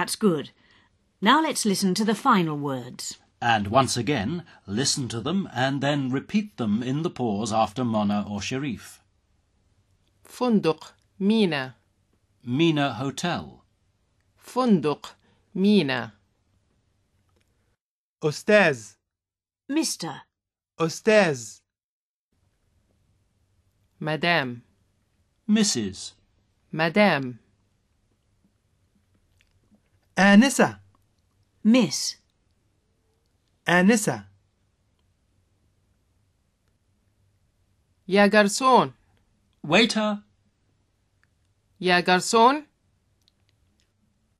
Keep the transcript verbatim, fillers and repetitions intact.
That's good. Now let's listen to the final words. And once again, listen to them and then repeat them in the pause after Mona or Sharif. فندق مينا. Mina Hotel. فندق مينا. أستاذ. Mister. أستاذ. مدام. Missus مدام. آنسة. Miss. آنسة. يا جرسون. Waiter. يا جرسون.